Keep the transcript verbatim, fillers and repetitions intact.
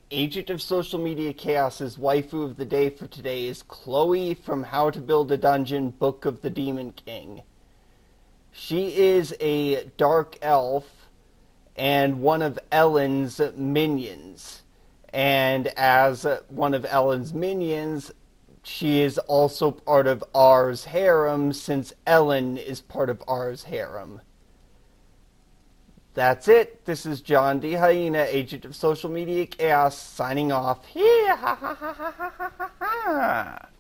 Agent of Social Media Chaos's waifu of the day for today is Chloe from How to Build a Dungeon, Book of the Demon King. She is a dark elf and one of Ellen's minions. And as one of Ellen's minions, she is also part of R's harem, since Ellen is part of R's harem. That's it. This is John D. Hyena, Agent of Social Media Chaos, signing off. Ha ha ha ha ha ha ha.